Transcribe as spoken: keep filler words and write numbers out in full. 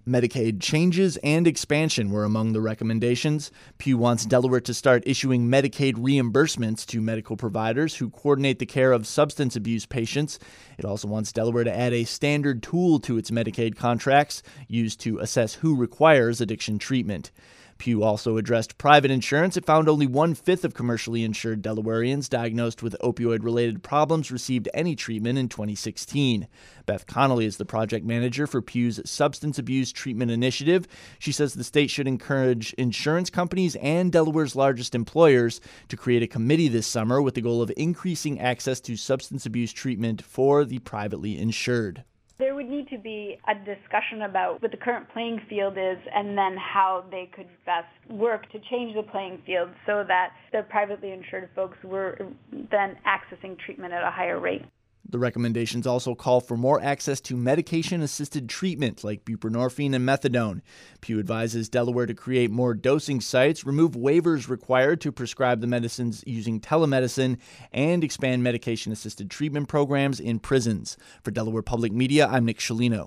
Medicaid changes and expansion were among the recommendations. Pew wants Delaware to start issuing Medicaid reimbursements to medical providers who coordinate the care of substance abuse patients. It also wants Delaware to add a standard tool to its Medicaid contracts used to assess who requires addiction treatment. Pew also addressed private insurance. It found only one-fifth of commercially insured Delawareans diagnosed with opioid-related problems received any treatment in twenty sixteen. Beth Connolly is the project manager for Pew's Substance Abuse Treatment Initiative. She says the state should encourage insurance companies and Delaware's largest employers to create a committee this summer with the goal of increasing access to substance abuse treatment for the privately insured. There would need to be a discussion about what the current playing field is and then how they could best work to change the playing field so that the privately insured folks were then accessing treatment at a higher rate. The recommendations also call for more access to medication-assisted treatment like buprenorphine and methadone. Pew advises Delaware to create more dosing sites, remove waivers required to prescribe the medicines using telemedicine, and expand medication-assisted treatment programs in prisons. For Delaware Public Media, I'm Nick Scialino.